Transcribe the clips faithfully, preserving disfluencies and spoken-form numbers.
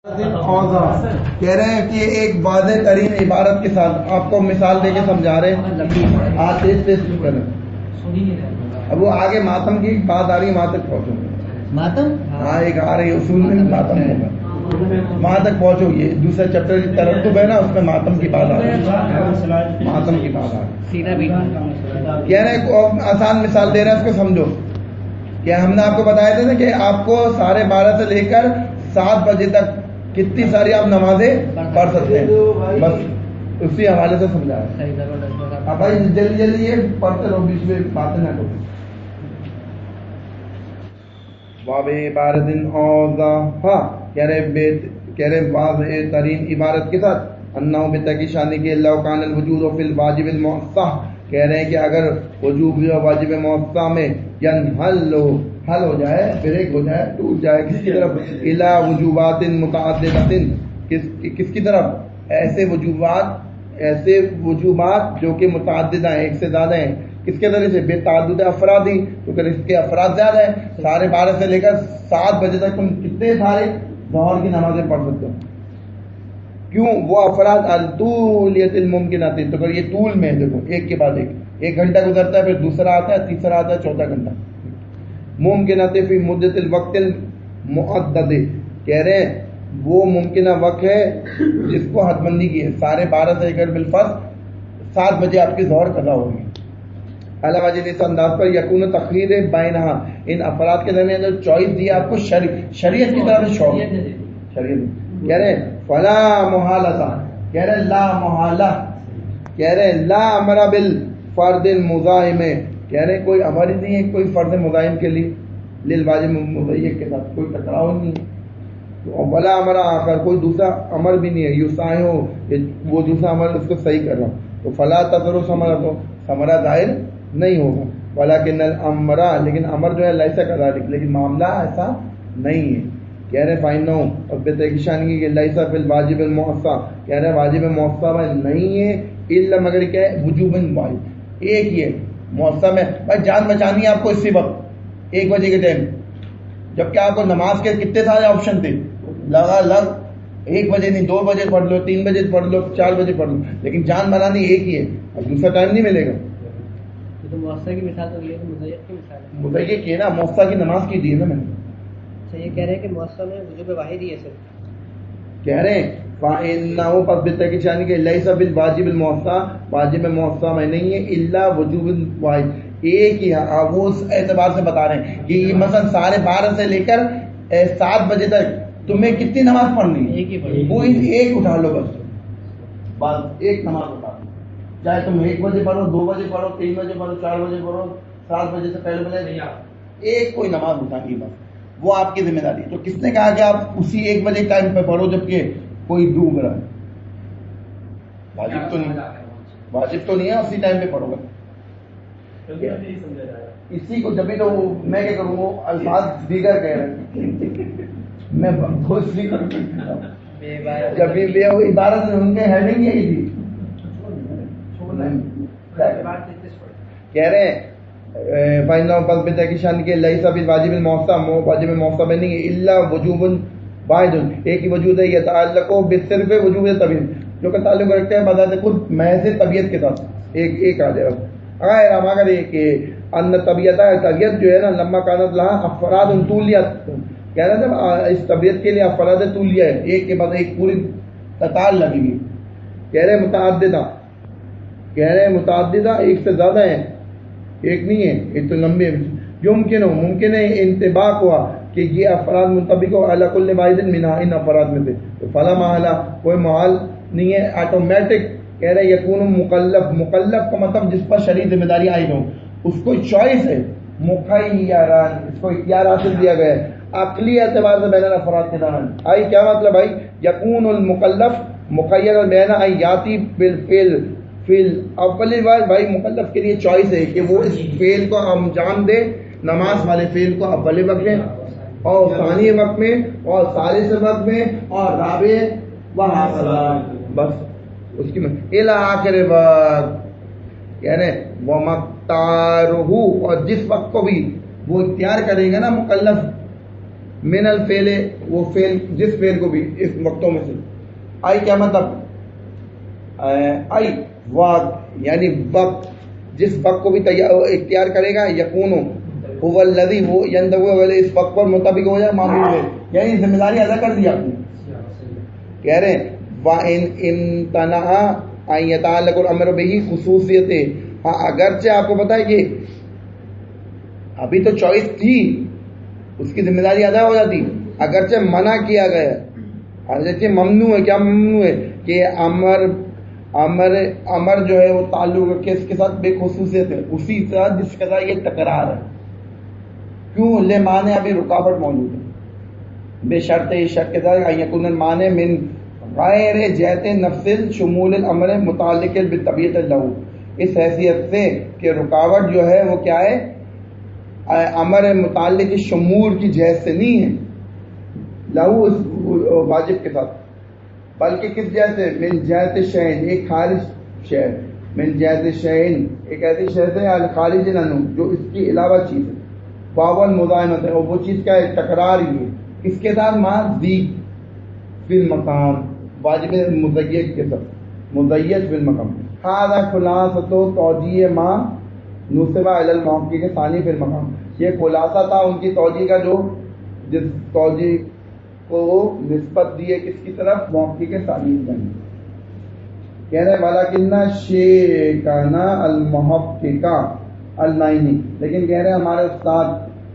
کہہ رہے ہیں کہ ایک واضح ترین عبارت کے ساتھ آپ کو مثال دے کے سمجھا رہے ہیں. آج تیز تیز کریں. اب وہ آگے ماتم کی بات آ رہی ہے، وہاں تک پہنچو. ماتم ہاں ایک آ رہی ہے اصول میں ماتم ہوگا، وہاں تک پہنچو. یہ دوسرے چیپٹر کی ترتب ہے نا، اس میں ماتم کی بات آ رہی ہے. ماتم کی بات آ رہی ہے. کہہ رہے ہیں آسان مثال دے رہے ہیں، اس کو سمجھو. کیا ہم نے آپ کو بتایا تھا نا کہ آپ کو ساڑھے بارہ سے لے کر سات بجے تک کتنی ساری آپ نمازیں پڑھ سکتے ہیں، بس اسی حوالے سے سمجھا ہے. اب بھائی جلدی جلدی یہ پڑھتے رہو، بیچ میں باتیں نہ کرو. باب عبارت اوضاحا، کہہ رہے کہہ رہے واضح ترین عبارت کے ساتھ انہو بتکی شانی کے لو کان الوجود فی الواجب الموسع، کہہ رہے ہیں کہ اگر وجوب یا واجب موسع میں ینحل حل ہو جائے، بریک ہو جائے، ٹوٹ جائے کس کی طرف، الا وجوبات متعددۃ، کس کس کی طرف، ایسے وجوبات ایسے وجوبات جو کہ متعدد ہیں، ایک سے زیادہ ہیں. کس کے ذریعے سے؟ بے تعدد افرادی، کیونکہ اس کے افراد زیادہ ہیں. ساڑھے بارہ سے لے کر سات بجے تک تم کتنے سارے ظہر کی نمازیں پڑھ سکتے ہو. کیوں؟ وہ افراد الطولیت الممکنات، تو یہ طول میں دیکھو ایک کے بعد ایک ایک گھنٹہ گزرتا ہے، پھر دوسرا آتا ہے، تیسرا آتا ہے، چوتھا گھنٹہ. ممکنات فی مدت الوقت المعدد، کہہ رہے ہیں وہ ممکنہ وقت ہے جس کو حد بندی کی ہے. ساڑھے بارہ سے لے کر بالفرض سات بجے آپ کی ظہر قضا ہوگی. علاوہ اس انداز پر یقون تخیر بینہا، ان افراد کے درمیان جو چوائس دی آپ کو شریعت شریعت کی طرف سے شوق شریعت. کہہ رہے ہیں فلا محالہ، کہہ رہے لا محالہ، کہہ رہے لا امر بالفرض المزاحم، کہہ رہے کوئی امر ہی نہیں ہے کوئی فرض مزاحم کے لیے للواجب مضیق کے ساتھ، کوئی ٹکراؤ نہیں ہے. ولا امر آخر، کوئی دوسرا امر بھی نہیں ہے یسائو، وہ دوسرا امر اس کو صحیح کر رہا ہوں. تو فلا تذر ثمرہ، تو ثمرہ ظاہر نہیں ہوگا. ولکن الامر، لیکن امر جو ہے لیسا کذالک، لیکن معاملہ ایسا نہیں ہے. کہہ رہے فائنو، اور بے تحقیقی کہ لیسا فی الواجب الموسع، کہہ رہے واجب موسع میں نہیں ہے الا مگر کیا ہے وجوبا واحد، ایک ہی ہے موسع میں. بھائی جان بچانی ہے آپ کو اسی وقت ایک بجے کے ٹائم، جبکہ آپ کو نماز کے کتنے سارے آپشن تھے، لگا لگ ایک بجے نہیں، دو بجے پڑھ لو، تین بجے پڑھ لو، چار بجے پڑھ لو، لیکن جان بنانی ایک ہی ہے، اب دوسرا ٹائم نہیں ملے گا. تو موسع کی مثال تو یہ مضیق کی مثال ہے. مضیق کی نا، موسع کی نماز کی دی ہے نا میں نے. اچھا یہ کہہ رہے ہیں کہ موسع میں وجوب واحد ہی ہے صرف. کہہ رہے ہیں فإنه پس بتکی شانی کہ لیس بالواجب الموسع، واجب موسع میں نہیں ہے الا وجوب واحد، ایک ہی. وہ اس اعتبار سے بتا رہے ہیں کہ مثلا ساڑھے بارہ سے لے کر سات بجے تک تمہیں کتنی نماز پڑھنی ہے، وہ ایک اٹھا لو بس، بس ایک نماز اٹھا لو. چاہے تم ایک بجے پڑھو، دو بجے پڑھو، تین بجے پڑھو، چار بجے پڑھو، سات بجے سے پہلے بجے نہیں، ایک کوئی نماز اٹھانی ہے بس، وہ آپ کی ذمہ داری ہے. تو کس نے کہا کہ آپ اسی ایک بجے ٹائم پہ پڑھو جبکہ کوئی ڈوب رہا ہے؟ واجب تو نہیں، واجب تو نہیں ہے اسی ٹائم پہ پڑھو گا. اسی کو جبھی تو میں کیا کروں، وہ الفاظ دیگر کہہ رہے ہیں، میں بہت سی جب بھی عبارت ان کے ہیڈنگ یہی تھی. کہہ رہے ہیں فائنہ پس بے تحقیقی کے لیسا بالواجب الموسع، واجب موسع میں نہیں ہے الا وجوب واحد، ایک ہی وجود ہے. یہ تعلق بصرف وجوب طبیعت، جو کہ تعلق رکھتے ہیں بذات خود محض طبیعت کے ساتھ. ایک ایک آ جائے غیر اگر یہ کہ ان طبیعت طبیعت جو ہے نا لما کانت لہا افراد طولیت، کہہ رہے جب اس طبیعت کے لیے افراد طولیہ ہے، ایک کے بعد ایک پوری قطار لگی ہوئی. کہہ رہے متعددہ، کہہ رہے متعددہ ایک سے زیادہ ہیں، ایک نہیں ہے، ایک تو لمبے. یمکن ہو ممکن ہے انطباق ہوا کہ یہ افراد منطبق ہو علی کل واحد منہا، ان افراد میں سے. تو فلا محالہ، کوئی محال نہیں ہے، آٹومیٹک. کہہ رہے یکون مکلف، مکلف کا مطلب جس پر شرعی ذمہ داری عائد ہو، اس کو چوائس ہے. مخیران، اس کو اختیار حاصل دیا گیا ہے عقلی اعتبار سے بین الافراد کے دوران. آئی کیا مطلب بھائی؟ یکون المکلف مخیر بین ایاتی بالفعل فیل اول بار. بھائی مکلف کے لیے چوائس ہے کہ وہ اس فعل کو انجام دے، نماز والے فعل کو اول وقت میں اور ثانی وقت میں اور ثالث وقت میں اور رابع وہاں، بس اس کی الی آخر وقت. کہہ رہے وہ مختارہ، اور جس وقت کو بھی وہ اختیار کرے گا نا مکلف من الفعل وہ فعل جس فعل کو بھی اس وقتوں میں سے آئی کیا مطلب آئی وقت یعنی وقت جس وقت کو بھی اختیار کرے گا یکون هو الذی وہ یندو والے اس وقت پر مطابق ہو جائے معمول ہے یعنی ذمہ داری ادا کر دیا آپ نے کہہ رہے ہیں وَإِنْ امتنع ان يتعلق الامر به خصوصیت ہاں اگرچہ آپ کو پتا ہے کہ ابھی تو چوائس تھی اس کی ذمہ داری ادا ہو جاتی اگرچہ منع کیا گیا اگرچہ ممنوع ہے کیا ممنوع ہے کہ امر امر امر جو ہے وہ تعلق رکھے اس کے ساتھ بے خصوصیت ہے اسی طرح جس کے ساتھ یہ تکرار ہے کیوں لے مانے ابھی رکاوٹ موجود ہے بے شرط یہ شرط کے ساتھ یکون المانے من غیر جہت نفس شمول الامر متعلق بالطبیعت لہو اس حیثیت سے کہ رکاوٹ جو ہے وہ کیا ہے امر متعلق شمول کی جہت سے نہیں ہے لہو اس واجب کے ساتھ بلکہ کس جہت سے من جہت شین ایک خارج شہر من جہت شین ایک ایسی شہر سے خارج ننو جو اس کی علاوہ چیز ہے باول مزاحمت ہے اور وہ چیز کا تکرار ہی ہے اس کے ساتھ ماں دی فی المقام واجب مزید کے ساتھ مزید فی المقام هذا خلاصۃ توجیہ ما نصب علی المحقق کے ثانی فی المقام یہ خلاصہ تھا ان کی توجیہ کا جو جس توجیہ کو نسبت دی ہے کس کی طرف محقق کے ثانی کی کہہ رہے ولکن شیخنا المحقق النائنی لیکن کہہ رہے ہیں ہمارے استاد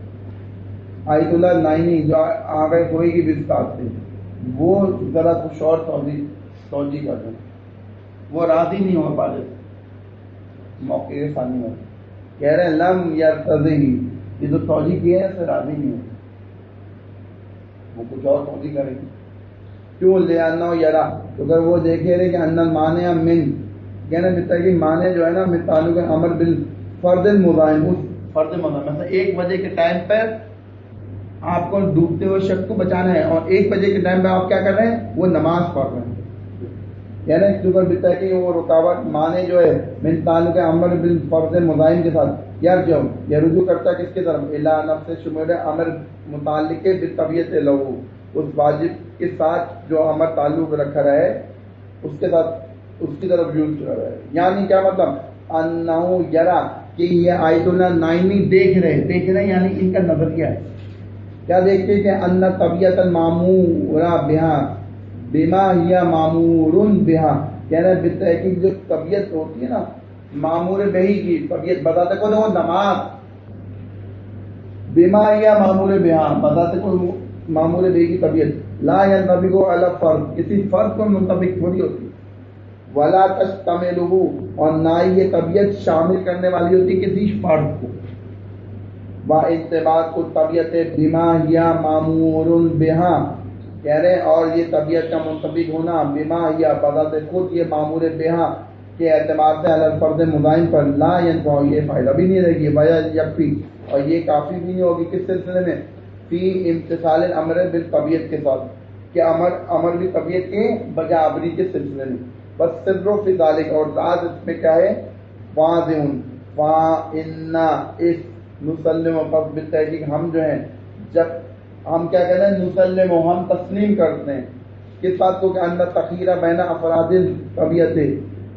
آیت اللہ نائنی جو آگے کوئی کی بھی استاد تھے وہ ذرا کچھ اور توجیہ کر رہے ہیں وہ راضی نہیں ہو پا رہے موقع کے ثانی میں کہہ رہے ہیں لم یرتضی یہ جو توجیہ کی ہے اس سے راضی نہیں ہو وہ کچھ اور توجیہ کریں گے کیوں لے آنا یرا تو اگر وہ دیکھے رہے کہ ان المانے من کہنا بتا کہ مانے جو ہے نا من تعلق امر بال فرد المزاحم اس فرد مزاحم مثلا ایک بجے کے ٹائم پر آپ کو ڈوبتے ہوئے شخص کو بچانا ہے اور ایک بجے کے ٹائم پہ آپ کیا کر رہے ہیں وہ نماز پڑھ رہے ہیں یعنی کیونکہ بتا کہ وہ رکاوٹ مانے جو ہے من تعلق امر بالفرد مزاحم کے ساتھ یار جو یہ رجوع کرتا ہے کس کی طرف الا نفس شمول امر متعلق بالطبیعت لہو اس واجب کے ساتھ جو امر تعلق رکھا رہا ہے اس کے ساتھ اس کی طرف یوز کر رہا ہے یعنی کیا مطلب انہو یرا کہ یہ آیت اللہ نائنی دیکھ رہے دیکھ رہے یعنی ان کا نظریہ ہے کیا دیکھتے کہ ان طبیعت المامورہ بہا بما ہی معمور بہا یعنی بالتحقیق جو طبیعت ہوتی ہے نا معمور بہی کی طبیعت بتاتے کو وہ نماز بما ہی معمور بہا بتاتے کو معمور بہی کی طبیعت لا ينطبق علی فرد کسی فرد کو منطبق تھوڑی ہوتی ولا تشتملہ اور نہ یہ طبیعت شامل کرنے والی ہوتی کسی فرد کو با اتباق کو طبیعت بما یا معمور بہا کہہ رہے اور یہ طبیعت کا منطبق ہونا بما یا بذات خود یہ معمور بہا کے اعتبار سے علی فرد مزاحم پر لا ينفع یہ فائدہ بھی نہیں رہے گی وجہ یکفی اور یہ کافی بھی نہیں ہوگی کس سلسلے میں فی امتثال الامر بالطبیعت کے ساتھ کہ امر امر بھی طبیعت کے بجابری کے سلسلے میں بس سر فی ذالک اور ذات اس میں کیا ہے واضح فانا اس نسلم و بالتحقیق ہم جو ہیں جب ہم کیا کہتے ہیں نسلم و ہم تسلیم کرتے ہیں کس بات کو کہ اندر تخیرہ بین افراد طبیعت ہے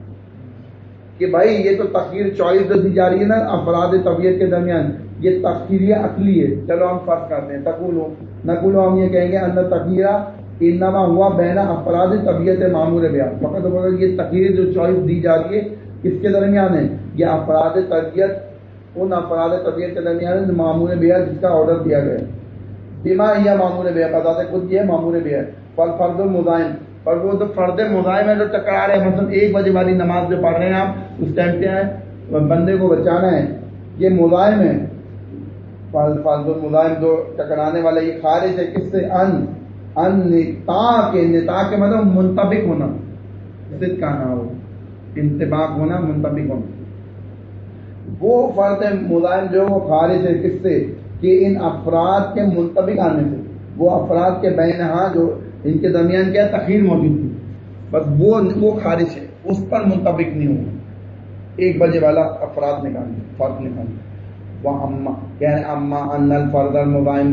کہ بھائی یہ تو تخیر چوائس جو دی جا رہی ہے نا افراد طبیعت کے درمیان یہ تخیریہ عقلی ہے چلو ہم فرق کرتے ہیں تقولو نقولو ہم یہ کہیں گے اندر تخیرہ انما ہوا بین افراد طبیعت معمول بیان فقط وقت یہ تخیر جو چوائس دی جا رہی ہے کس کے درمیان ہے یہ افراد طبیعت ان افراد طبیعت کے درمیان معمول بیان جس کا آرڈر دیا گیا بما ہی معمول بیان بتاتے خود یہ معمول بیان فل فرد المزاحم پر وہ تو فرد مزاحم ہے جو ٹکرا رہے ہیں مطلب ایک بجے والی نماز جو پڑھ رہے ہیں آپ اس ٹائم پہ آئے بندے کو بچانا ہے یہ مزاحم ہے فرد المزاحم جو ٹکرانے والا یہ خارج ہے کس سے ان ان نتا کے نتا کے مطلب منطبق ہونا ضد کا نہ ہو انطباق ہونا منطبق ہونا وہ فرد مزاحم جو وہ خارج ہے کس سے کہ ان افراد کے منطبق آنے سے وہ افراد کے بین ہاں جو ان کے درمیان کیا تخیر موجود تھی بس وہ وہ خارج ہے اس پر منطبق نہیں ہوگا ایک بجے والا افراد نکالنے فرد نکالنے وہ اما کہہ رہے اما ان الفرد المزاحم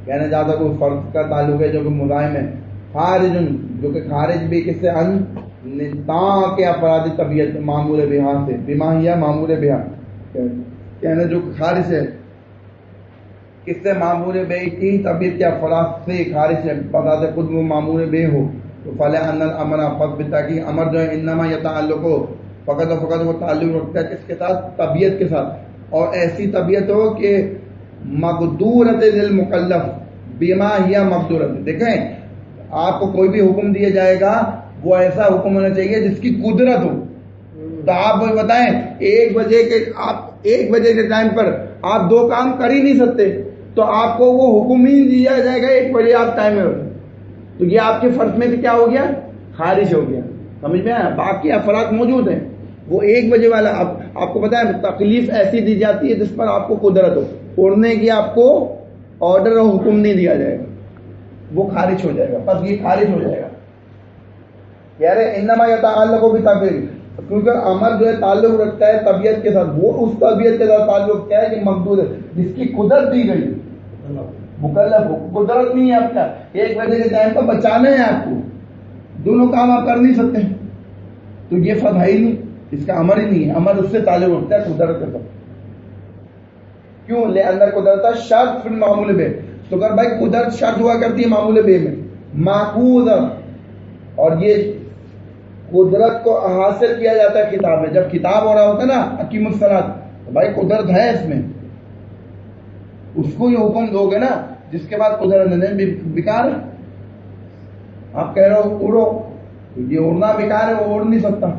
کہنا چاہتا کوئی فرض کا تعلق ہے جو کہ مزاحم ہے. خارج جو کہ خارج بھی کس سے ان نتا کے افراد طبیعت معمول بہا سے بما ہی معمول بہا کہنا جو خارج ہے کس سے معمول بے کی طبیعت کے افراد سے خارج ہے بذات خود وہ معمول بے ہو تو فلا ان الامر پس بتا کہ امر جو ہے انما یتعلق ہو فقط و فقط وہ تعلق رکھتا ہے کس کے ساتھ طبیعت کے ساتھ اور ایسی طبیعت ہو کہ مقدورت للمکلف بما ہی مقدورت. دیکھیں آپ کو کوئی بھی حکم دیا جائے گا وہ ایسا حکم ہونا چاہیے جس کی قدرت ہو. تو آپ بتائیں ایک بجے کے آپ ایک بجے کے ٹائم پر آپ دو کام کر ہی نہیں سکتے تو آپ کو وہ حکم ہی دیا جائے گا ایک بجے آپ ٹائم میں تو یہ آپ کے فرض میں سے کیا ہو گیا خارج ہو گیا. سمجھ میں آیا؟ باقی افراد موجود ہیں وہ ایک بجے والا اب آپ کو پتا ہے تکلیف ایسی دی جاتی ہے جس پر آپ کو قدرت ہو اڑنے کی آپ کو آرڈر اور حکم نہیں دیا جائے گا وہ خارج ہو جائے گا. بس یہ خارج ہو جائے گا. کہہ رہے انما یتعلق بطبیعت کیونکہ امر جو ہے تعلق رکھتا ہے طبیعت کے ساتھ وہ اس طبیعت کے ساتھ تعلق کیا ہے کہ مقدور ہے جس کی قدرت دی گئی مکلف ہو. قدرت نہیں ہے آپ کا ایک بجے کے ٹائم پر بچانا ہے آپ کو دونوں کام آپ کر نہیں سکتے تو یہ فرض ہے ہی نہیں اس کا امر ہی نہیں ہے. امر اس سے تعلق رکھتا ہے قدرت کے ساتھ. کیوں لے اندر قدرت شرط پھر معمول بے تو اگر بھائی قدرت شرط ہوا کرتی ہے معمول بے میں ماخوذ اور یہ قدرت کو حاصل کیا جاتا ہے کتاب میں. جب کتاب ہو رہا ہوتا ہے نا اقیم الصلاۃ تو بھائی قدرت ہے اس میں اس کو یہ حکم دو گے نا جس کے بعد قدرت نہیں بیکار ہے. آپ کہہ رہے ہو اڑو یہ اڑنا بیکار ہے وہ اڑ نہیں سکتا.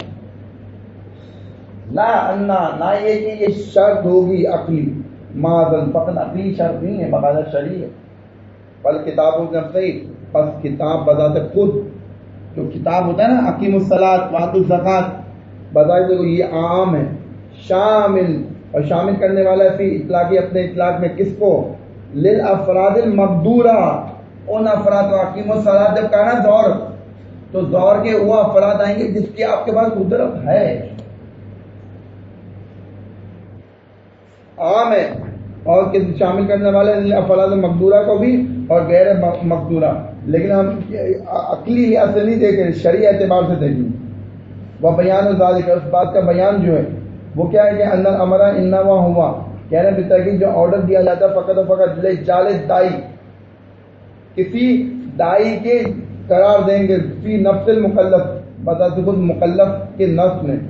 لا انا نہ یہ کہ یہ شرط ہوگی عقلی معذن فقط عقلی شرط نہیں ہے بقاعدہ شرعی ہے بل کتاب نفسی بس کتاب بذات خود جو کتاب ہوتا ہے نا اقیم الصلاۃ وآتوا الزکات بذات یہ عام ہے شامل اور شامل کرنے والا ہے فی اطلاقی اپنے اطلاق میں کس کو للافراد المقدورہ ان افراد اقیم الصلاۃ جب کہنا دور تو دور کے وہ افراد آئیں گے جس کی آپ کے پاس قدرت ہے عام ہے اور شامل کرنے والے افراد مقدورہ کو بھی اور غیر مقدورہ. لیکن ہم عقلی لحاظ سے نہیں دیکھ رہے شرعی اعتبار سے دیکھیں وہ بیان ذالک اس بات کا بیان جو ہے وہ کیا ہے کہ اندر امرا انما ہوا کہہ رہے بتائی جو آرڈر دیا جاتا ہے فقط و فقط جالد دائی کسی دائی کے قرار دیں گے فی نفس المکلف بذات خود مکلف کے نفس میں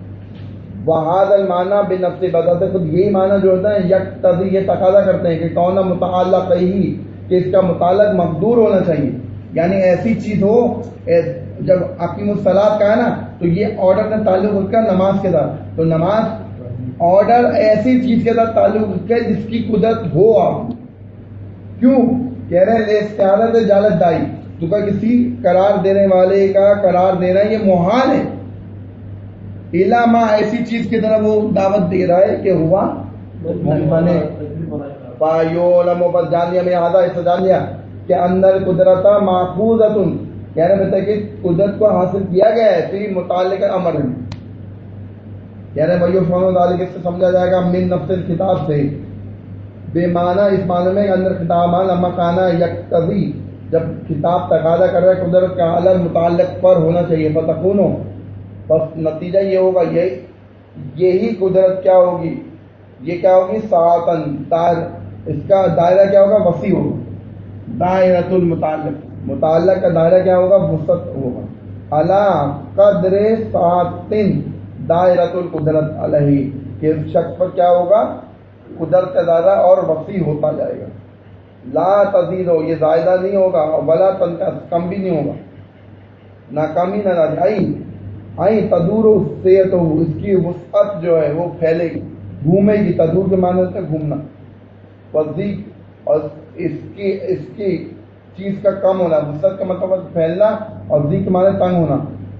وہاد المعنی بنفس بذات خود یہی معنی جو ہوتا ہے یقتضی یہ تقاضا کرتے ہیں کہ کون متعلق ہی کہ اس کا متعلق مقدور ہونا چاہیے. یعنی ایسی چیز ہو جب اقیم الصلاۃ کا ہے نا تو یہ آرڈر کا تعلق اس کا نماز کے ساتھ تو نماز آرڈر ایسی چیز کے ساتھ تعلق اس کا جس کی قدرت ہو آپ کیوں کہہ رہے ہیں استعارت جالت دائی تو کا کسی قرار دینے والے کا قرار دینا یہ محال ہے علامہ ایسی چیز کی طرف وہ دعوت دے رہا ہے کہ ہوا ممتنے فایولم بس جان لیا میں آدھا ایسا جان لیا کہ اندر قدرت ماخوذۃ کہہ رہے بتا کہ قدرت کو حاصل کیا گیا ہے فی متعلق امر میں کہہ رہے بھائیو فہم ذالک اس سے سمجھا جائے گا من نفس الکتاب سے بے معنی اس معنی میں اندر کتاب لما کانا یقتضی جب کتاب تقاضا کر رہا ہے قدرت کا علی متعلق پر ہونا چاہیے فتکون بس نتیجہ یہ ہوگا یہ یہی قدرت کیا ہوگی یہ کیا ہوگی ساعتن دائر اس کا دائرہ کیا ہوگا وسیع ہوگا دائرۃ المتعلق متعلق کا دائرہ کیا ہوگا وسعت ہوگا علی قدر ساعتن دائرۃ القدرت علیہ کہ اس شخص پر کیا ہوگا قدرت کا دائرہ اور وسیع ہوتا جائے گا. لا تزید ہو یہ زائدہ نہیں ہوگا ولا تنقص کم بھی نہیں ہوگا نہ کم ہی نہ زیادہ آئی آئی تدور سے تو اس کی وسعت جو ہے وہ پھیلے گی گھومے گی تدور کے معنی سے گھومنا وزیق اور اس کی اس کی چیز کا کم ہونا وسعت کا مطلب پھیلنا اور ذیق کے معنی تنگ ہونا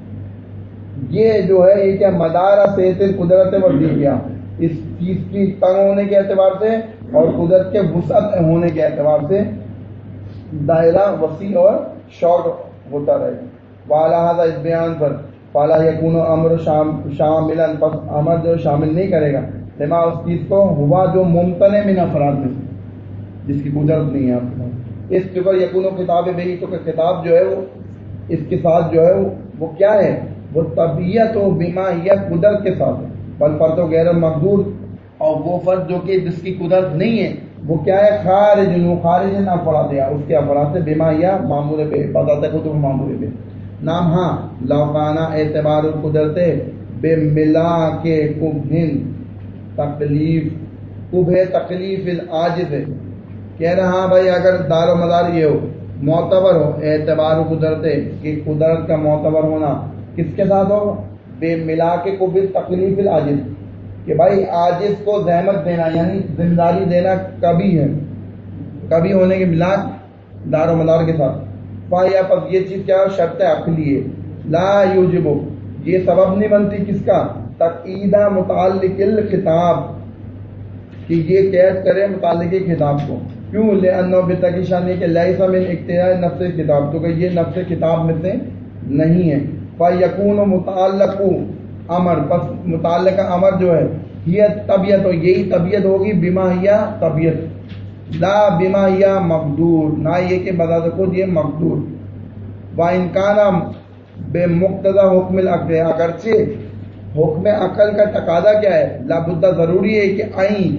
یہ جو ہے یہ کیا مدار صحت قدرت وزیق کیا اس چیز کی تنگ ہونے کے اعتبار سے اور قدرت کے وسعت ہونے کے اعتبار سے دائرہ وسیع اور شارٹ ہوتا رہے گا. والا اس بیان پر فالا یکون امر شاملا پس امر جو شامل نہیں کرے گا لما اس چیز کو ہوا جو ممتنع من افراد میں جس کی قدرت نہیں ہے آپ کے پاس اس پر یکون و کتاب بہی، تو کہ کتاب جو ہے وہ اس کے ساتھ جو ہے وہ کیا ہے، وہ طبیعت و بما یہ قدرت کے ساتھ ہے، بل فرد و غیر مقدور، اور وہ فرد جو کہ جس کی قدرت نہیں ہے وہ کیا ہے، خارج نو خارج نہ پڑا دیا اس کے افراد سے، بما یا معمول پہ بتاتے خود معمول پہ نام ہاں لوکانہ اعتبار القدرت بے ملا کے کبھن تکلیف کب ہے تکلیف العاجز ہے، کہہ رہا ہاں بھائی اگر دار و مدار یہ ہو معتبر ہو اعتبار قدرت کہ قدرت کا معتبر ہونا کس کے ساتھ ہو، بے ملا کے کب تکلیف العاجز، کہ بھائی عاجز کو زحمت دینا یعنی ذمہ داری دینا کبھی ہے، کبھی ہونے کے ملاک دار و مدار کے ساتھ، یا پس یہ چیز کیا شرط عقلی ہے، لا یوجب یہ سبب نہیں بنتی کس کا، تقییدہ متعلق الخطاب کہ یہ قید کرے متعلق خطاب کو، کیوں لأنہ بتقیشانی کہ لیس من اقتضاء نفس خطاب، تو کہ یہ نفس خطاب میں سے نہیں ہے، فیکون متعلق امر پس متعلقہ امر جو ہے یہ طبیعت ہو یہی طبیعت ہوگی، بما ہیا طبیعت، لا بما ہیا مقدور نہ یہ کہ بذات خود یہ مقدور، وَإِنْ كَانَ بے مقتضى حکم العقل اگرچہ حکم عقل کا تقاضا کیا ہے، لابد ضروری ہے کہ این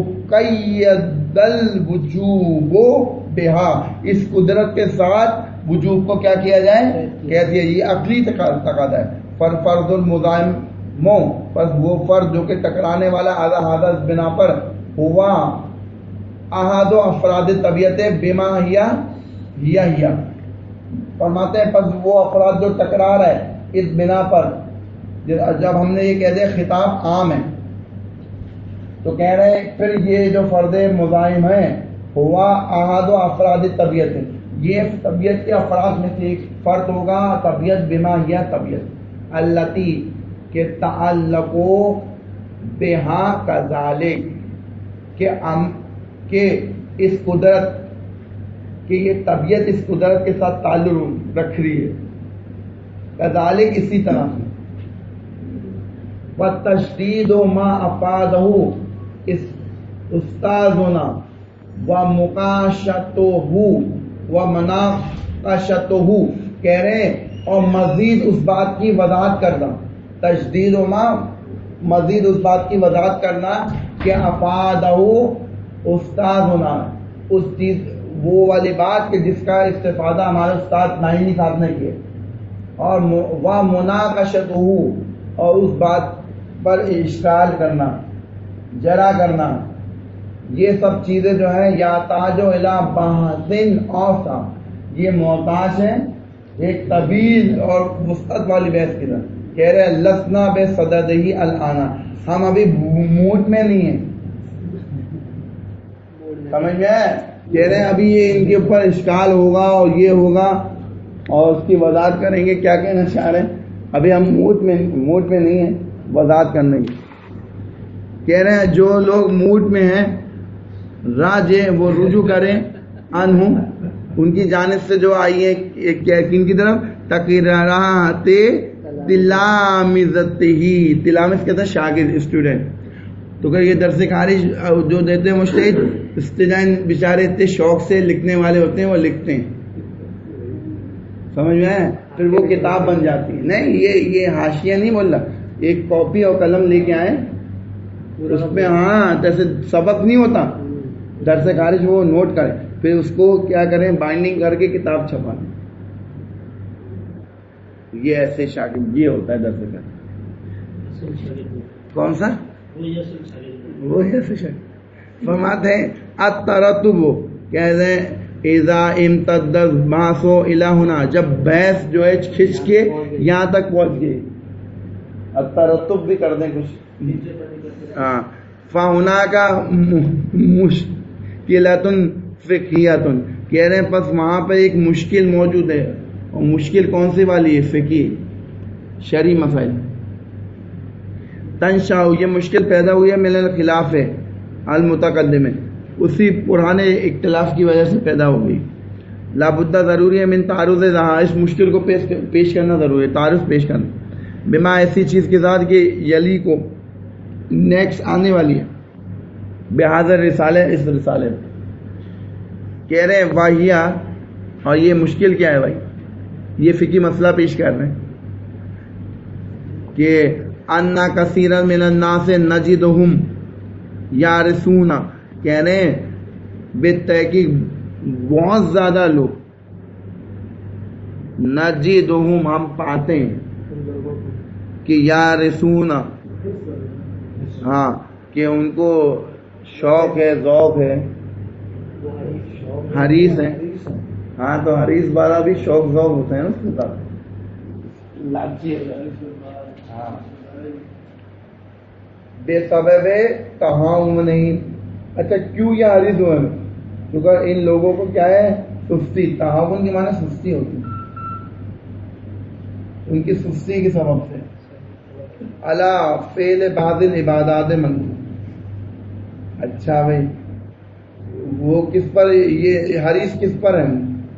یقید الوجوب بہا اس قدرت کے ساتھ وجوب کو کیا کیا جائے کہتی ہے، یہ عقلی تقاضا ہے، پر فرض المزاحم مو پس وہ فرض جو کہ ٹکرانے والا آدھا حادث بنا پر ہوا احد و افراد طبیعت بما ہیا ہیا ہیا فرماتے ہیں، پس وہ افراد جو ٹکرا رہا ہے اس بنا پر، جب ہم نے یہ کہہ دیا خطاب عام ہے تو کہہ رہے ہیں پھر یہ جو فرد مزاحم ہے ہوا احد و افراد طبیعت ہے، یہ طبیعت کے افراد میں سے ایک فرد ہوگا، طبیعت بما ہیا طبیعت التی کے تعلق بہا کذالک کہ کہ اس قدرت کہ یہ طبیعت اس قدرت کے ساتھ تعلق رکھ رہی ہے، کذالک اسی طرح سے، وتشدید ما افادہ اس استاذنا ومقاشتہ ومناقشتہ کہہ رہے ہیں، اور مزید اس بات کی وضاحت کرنا، تشدید و ما مزید اس بات کی وضاحت کرنا کہ افادہ استاذنا اس چیز وہ والی بات کہ جس کا استفادہ ہمارے استاد نائنی صاحب نے کیا، اور وہ مناقشتہ اور اس بات پر اشکال کرنا جرا کرنا، یہ سب چیزیں جو ہیں یا تاج و الا بحثن اوسع یہ محتاج ہیں ایک طویل اور وسعت والی بحث کی طرح، کہہ رہے لسنا بے صددہی الانا ہم ابھی موڈ میں نہیں ہیں، سمجھ میں ہے، کہہ رہے ہیں ابھی یہ ان کے اوپر اشکال ہوگا اور یہ ہوگا اور اس کی وضاحت کریں گے، کیا کہنا چاہ رہے ہیں، ابھی ہم موڈ میں موڈ میں نہیں ہیں وضاحت کرنے کی، کہہ رہے ہیں جو لوگ موڈ میں ہیں راجے وہ رجوع کریں انہوں ان کی جانب سے جو آئی ہے کن کی طرف تقریرات تلامذت ہی، تلامذ کہتے ہیں شاگرد اسٹوڈنٹ، تو کہ یہ درس خارج جو دیتے ہیں مجتہد استجان بیچارے اتنے شوق سے لکھنے والے ہوتے ہیں وہ لکھتے ہیں، سمجھ میں ہے، پھر وہ کتاب بن جاتی ہے، نہیں یہ یہ حاشیہ نہیں بول رہا، ایک کاپی اور قلم لے کے آئے اس میں ہاں جیسے سبق نہیں ہوتا درس خارج وہ نوٹ کریں پھر اس کو کیا کریں بائنڈنگ کر کے کتاب چھپائیں، یہ ایسے شاگرد یہ ہوتا ہے درس خارج، کون سا وہ ایسے شاگرد فرماتے ہیں الترتب کہتے ہیں اذا امتد البحث الى هنا جب بحث جو ہے کھنچ کے یہاں تک پہنچ گئی، الترتب بھی کر دیں کچھ ہاں، فہنا کا مشکلات فقہیات کہہ رہے ہیں پس وہاں پہ ایک مشکل موجود ہے، اور مشکل کون سی والی ہے، فقہی شرعی مسائل، تنشا یہ مشکل پیدا ہوئی ہے من الخلاف ہے المتقدم اسی پرانے اختلاف کی وجہ سے پیدا ہو گئی، لابدہ ضروری ہے من تعارض رہا اس مشکل کو پیش پیش کرنا ضروری ہے، تعارض پیش کرنا، بما ایسی چیز کے ساتھ کہ یلی کو نیکسٹ آنے والی ہے، بحاضر رسالے اس رسالے کہہ رہے ہیں واہیا، اور یہ مشکل کیا ہے بھائی، یہ فقہی مسئلہ پیش کر رہے ہیں کہ انا کثیرا من الناس نجدہم یارثون، کہہ رہے ہیں بالتحقیق بہت زیادہ لوگ، نجدہم ہم پاتے ہیں کہ یارثون، ہاں کہ ان کو شوق ہے، ذوق ہے، حریص ہے، ہاں تو حریص والا بھی شوق ذوق ہوتا ہے نا اس کے ساتھ، ہاں بے سبب تہاؤم نہیں. اچھا کیوں یہ حریص ہوئے ہیں؟ کیونکہ ان لوگوں کو کیا ہے، سستی، تہاؤم کی معنی سستی ہوتی ہے، ان کی سستی کے سبب سے. الا فعل بعض العبادات مندوب. اچھا بھائی وہ کس پر، یہ حریص کس پر ہے؟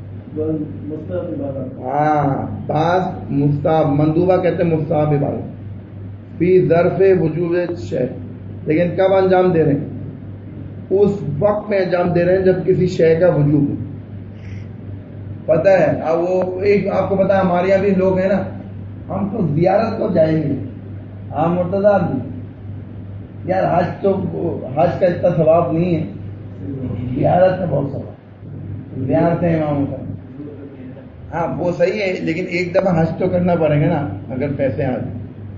ہاں بعض مستحب، مندوبہ کہتے ہیں مستحب عبادت، فی ظرف وجوب شے، لیکن کب انجام دے رہے ہیں؟ اس وقت میں انجام دے رہے ہیں جب کسی شے کا وجوب ہو. پتہ ہے اب وہ ایک آپ کو پتا ہے ہمارے یہاں بھی لوگ ہیں نا، ہم تو زیارت کو جائیں گے، ہاں مرتضیٰ بھی یار حج تو حج کا اتنا ثواب نہیں ہے، زیارت میں بہت ثواب، زیارتیں امام کا، ہاں وہ صحیح ہے، لیکن ایک دفعہ حج تو کرنا پڑے گا نا اگر پیسے آ جائیں.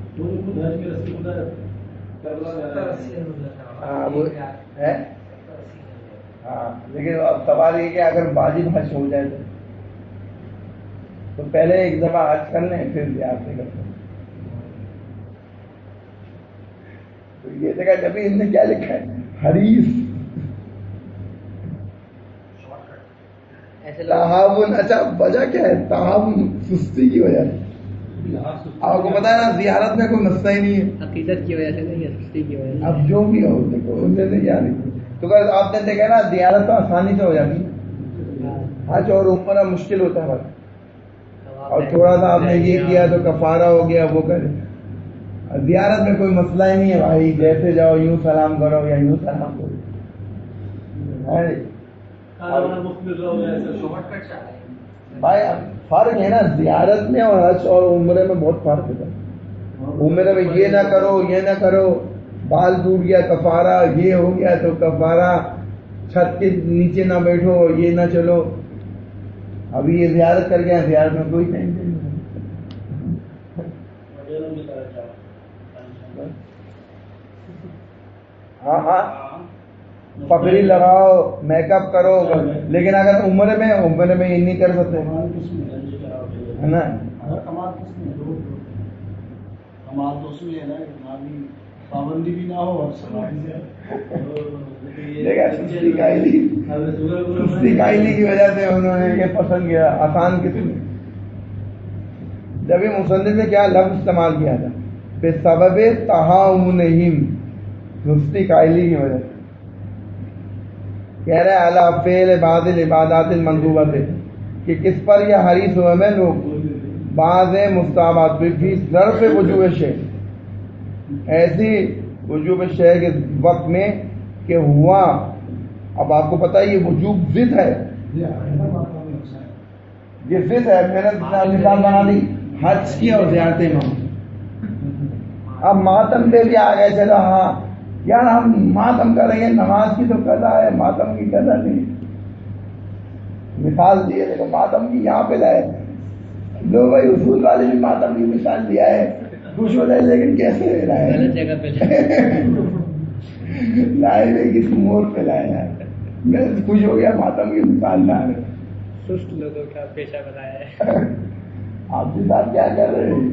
ہاں وہ ہے، ہاں لیکن اب سوال یہ کہ اگر واجب حج ہو جائے تو پہلے ایک دفعہ حج کر لیں پھر زیارتیں کرتے ہیں. تو یہ دیکھا جبھی ان نے کیا لکھا ہے، حریص تہاون. اچھا وجہ کیا ہے تہاون؟ سستی کی وجہ سے. آپ کو پتا ہے نا زیارت میں کوئی مسئلہ ہی نہیں ہے، عقیدت کی وجہ سے نہیں ہے، سستی کی وجہ سے. اب جو بھی ہو دیکھو ان نے کیا لکھا، تو آپ نے دیکھا نا زیارت تو آسانی سے ہو جاتی ہے، حج اور عمرہ مشکل ہوتا ہے بس، اور تھوڑا سا آپ نے یہ کیا تو کفارہ ہو گیا وہ کرے. زیارت میں کوئی مسئلہ ہی نہیں ہے بھائی، جیسے جاؤ یوں سلام کرو یا یوں سلام کرو. بھائی فرق ہے نا زیارت میں اور حج اور عمرے میں بہت فرق ہے. عمرے میں یہ نہ کرو یہ نہ کرو، بال ٹوٹ گیا کفارہ، یہ ہو گیا تو کفارہ، چھت کے نیچے نہ بیٹھو، یہ نہ چلو. ابھی یہ زیارت کر گیا، زیارت میں کوئی ٹینشن نہیں. ہاں ہاں پگڑی لگاؤ، میک اپ کرو، لیکن اگر عمرے میں عمرے میں یہ نہیں کر سکتے ہے نا. پابندی بھی نہ ہو، سستی کائلی کی وجہ سے انہوں نے یہ پسند کیا آسان قسم. جب یہ مصنف نے کیا لفظ استعمال کیا تھا، بے سبب تہاؤنہم، سستی کائلی کی وجہ سے. کہہ رہے اعلیٰ فعل بعض العبادات المندوبہ سے کہ کس پر یہ حریص ہوئے میں لوگ، بعض مستحبات فی ظرف وجوب شے، ایسی وجوب شے کے وقت میں کہ ہوا. اب آپ کو پتا ہے یہ وجوب ضد ہے، یہ ضد ہے. میں نے مثال بنا دی حج کی اور زیارتیں میں. اب ماتم پہ بھی آ گئے، چلو ہاں یار ہم ماتم کریں گے، نماز کی تو قضا ہے، ماتم کی قضا نہیں. مثال دیے دیکھو ماتم کی یہاں پہ لائے لو بھائی، اصول والے بھی ماتم کی مثال دیا ہے، خوش ہو جائے، لیکن کیسے لائے لائے ہوئے کس موڑ پہ لائے ہیں. میں خوش ہو گیا ماتم کی مثال لا رہے، سست لوگوں کا پیشہ بنایا ہے. آپ کے ساتھ کیا کر رہے ہیں؟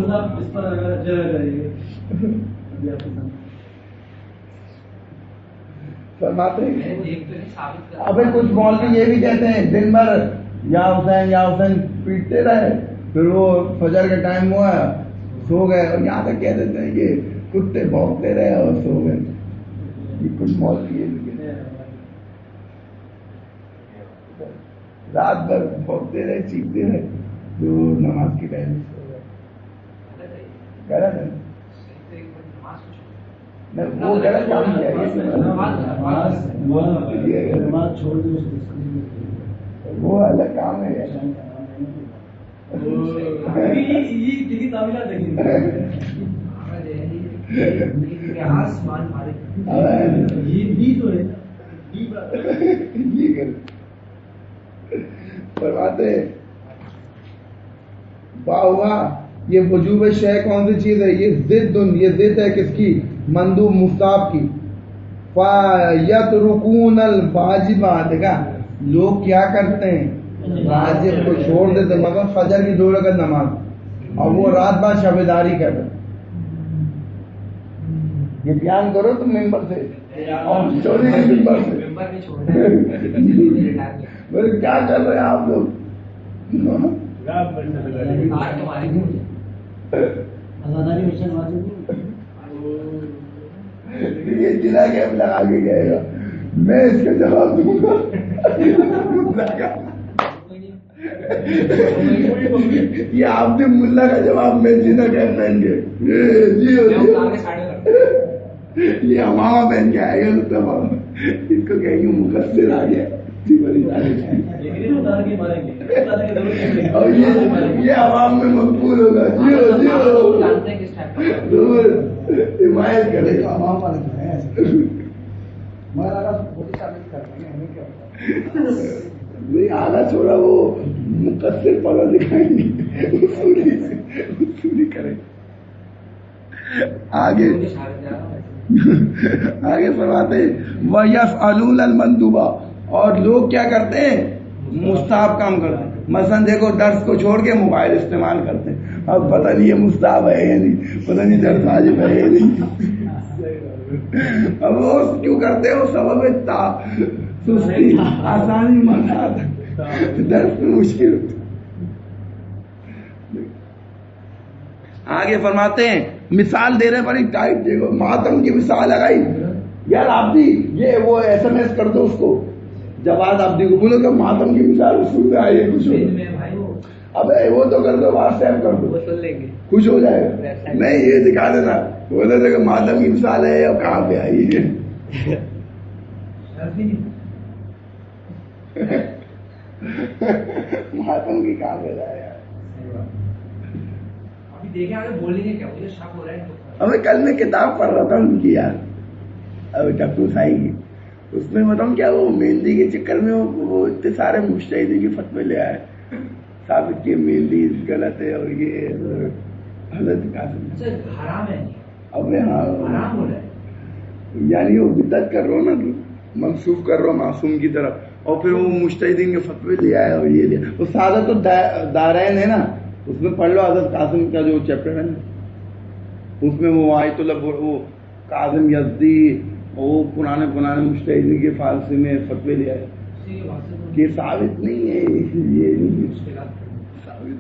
فرماتے ہیں ابھی کچھ مولوی یہ بھی کہتے ہیں دن بھر یا حسین یا حسین پیٹتے رہے، پھر وہ فجر کا ٹائم ہوا سو گئے، اور یہاں تک کہہ دیتے ہیں کہ کتے بھونکتے رہے اور سو گئے. یہ کچھ مولوی یہ بھی کہتے ہیں رات بھر بھونکتے رہے، چیختے رہے، جو نماز کی ٹائم سو گئے. غلط ہے وہ غلط کام کیا. وہ الگ کام ہے. فرماتے ہوا یہ وجوب شے کون سی چیز ہے؟ یہ ضد یہ ضد ہے کس کی؟ مندوب مستحب کی. فَيَتْرُكُونَ الْوَاجِبَاتِ دیکھا لوگ کیا کرتے ہیں؟ واجب کو چھوڑ دیتے. مگر فجر کی دو رکعت نماز اور وہ رات بھر شبیداری کر رہے. یہ بیان کرو تم ممبر سے اور چوری کے ممبر سے میرے کیا کر رہے ہیں آپ لوگ؟ یہ جلا کیپ لگا کے گئے گا. میں اس کا جواب دوں گا. یہ آپ نے ملا کا جواب میں جینا کیپ پہن کے جی یہ ہمارا پہن کے آئے گا. اس کو کہیں گے مقصر آ گیا اور یہ عوام میں مقبول ہوگا. جیو جیو حمایت کرے گا عوام والے. نہیں آگا چھوڑا وہ مقصر پڑھا دکھائیں گے اصولی کریں آگے آگے فرماتے وَيَفْعَلُونَ الْمَنْدُوبَ اور لوگ کیا کرتے ہیں؟ مستحب کام کرتے ہیں. مثلا دیکھو درس کو چھوڑ کے موبائل استعمال کرتے ہیں. اب پتہ نہیں یہ مستحب ہے یا نہیں, پتہ نہیں درس واجب ہے یا نہیں. اب وہ کیوں کرتے ہو؟ سبب سستی آسانی مانا درس میں مشکل ہوتی. آگے فرماتے ہیں مثال دے رہے بڑی ٹائٹ. دیکھو ماتم کی مثال لگائی یار آپ دی یہ وہ ایس ایم ایس کر دو اس کو جواد آپ دی کو بولو کہ ماتم کی مثال اس میں آئی ہے کچھ ہو. اب وہ تو کر دو واٹس ایپ کر دو کچھ ہو جائے گا. نہیں یہ دکھا دینا بولے تھے کہ ماتم کی مثال ہے اور کہاں پہ آئی ہے. ماتم کی کہاں پہ جائے گا. ابھی کل میں کتاب پڑھ رہا تھا ان کی یار ابھی ٹپو سائی کی. اس میں بتاؤں کیا وہ مہندی کے چکر میں وہ اتنے سارے مجتہدین کی فتوے لے آئے ثابت کی مہندی غلط ہے اور یہ حضرت قاسم اب ہاں یعنی وہ بدعت کر رہا ہوں نا منسوخ کر رہا ہوں معصوم کی طرف اور پھر وہ مجتہدین کے فتوے لے آئے اور یہ لیا. وہ سادہ تو دارین ہے نا اس میں پڑھ لو حضرت قاسم کا جو چیپٹر ہے نا اس میں وہ آیت اللہ وہ قاسم یزدی وہ پرانے پرانے مجتہدین کے فارسی میں فتوے لے آئے. یہ ثابت نہیں ہے یہ نہیں ثابت.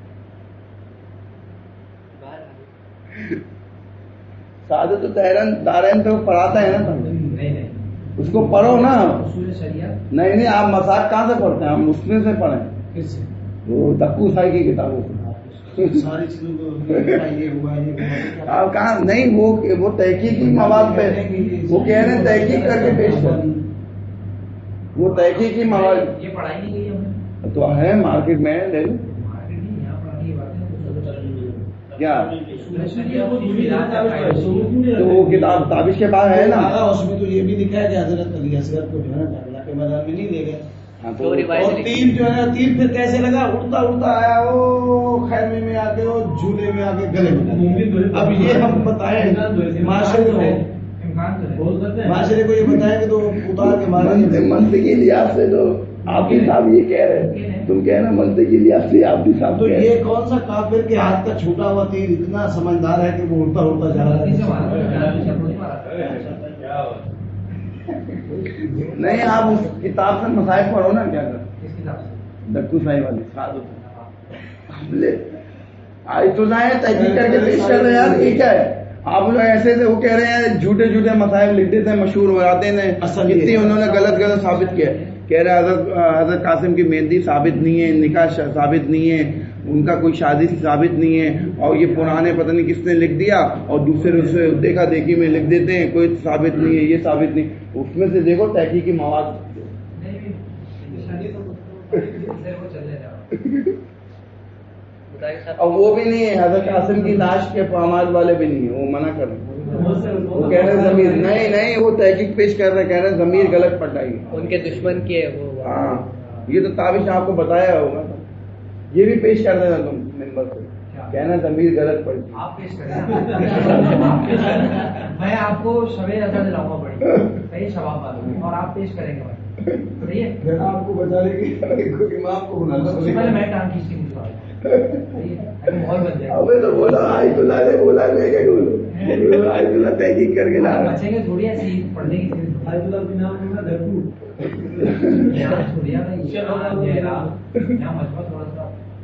سادہ تو دارین دارین تو پڑھاتا ہے نا اس کو پڑھو نا. نہیں نہیں آپ مساق کہاں سے پڑھتے ہیں؟ ہم اس میں سے پڑھیں وہ دکو سائی کی کتابوں سے ساری آپ کہاں نہیں وہ وہ تحقیقی مواد پہ وہ کہہ رہے ہیں تحقیق کر کے پیش کر وہ تحقیقی مواد یہ پڑھائی نہیں گئی تو ہے مارکیٹ میں لے لو کیا تو وہ کتاب تابش کے بعد ہے نا اس میں تو یہ بھی لکھا ہے کہ حضرت علی اصغر کو جو ہے نا کربلا کے میدان میں نہیں لے گئے اور تیر جو ہے تیر پھر کیسے لگا اڑتا اڑتا آیا وہ خیمے میں آ کے وہ جھولے میں آ کے گلے میں. اب یہ ہم بتائیں معاشرے کو معاشرے کو یہ بتائیں کہ تو اتار کے مارا منطقی لحاظ سے تو آپ بھی صاحب یہ کہہ رہے تم کہہ رہے منطقی لحاظ سے آپ بھی صاحب تو یہ کون سا کافر کے ہاتھ کا چھوٹا ہوا تیر اتنا سمجھدار ہے کہ وہ اڑتا اڑتا جا رہا ہے. نہیں آپ اس کتاب سے مسائل پڑھو نا کیا کر دکو سائی والی آج تو جائیں تحقیق کر کے پیش کر رہے ہیں. یہ کیا ہے آپ لوگ ایسے تھے وہ کہہ رہے ہیں جھوٹے جھوٹے مسائل لکھ دیتے ہیں مشہور ہو جاتے ہیں اتنی انہوں نے غلط غلط ثابت کیا. کہہ رہے حضرت حضرت قاسم کی مہندی ثابت نہیں ہے نکاح ثابت نہیں ہے ان کا کوئی شادی ثابت نہیں ہے اور یہ پرانے پتہ نہیں کس نے لکھ دیا اور دوسرے سے دیکھا دیکھی میں لکھ دیتے ہیں کوئی ثابت نہیں ہے یہ ثابت نہیں. اس میں سے دیکھو تحقیقی مواد اور وہ بھی نہیں ہے حضرت قاسم کی لاش کے پامال والے بھی نہیں ہیں، وہ منع کر رہے ہیں، وہ کہہ رہے ضمیر نہیں نہیں وہ تحقیق پیش کر رہے کہہ رہے ضمیر غلط پٹائی ان کے دشمن کی ہے وہ. ہاں یہ تو تابش آپ کو بتایا ہوگا، یہ بھی پیش کر دینا تم ممبر پہ، کہنا ضمیر غلط پڑتی. آپ پیش کریں میں آپ کو شب اضحیٰ دلاؤں گا بڑی کئی ثواب والوں اور آپ پیش کریں گے. صحیح ہے آپ کو بچانے کی امام کو بنا لو، پہلے میں ٹانگ کھینچ کے نکلوا ماحول بن جائے گا. ابھی تو بولا آیت اللہ نے بولا میں کیا بولوں، آیت اللہ تحقیق کر کے لا رہا بچیں گے تھوڑی ایسی پڑھنے کی آیت اللہ کے نام میں دھرپور چھوڑیا یہاں مجموعہ تھوڑا سا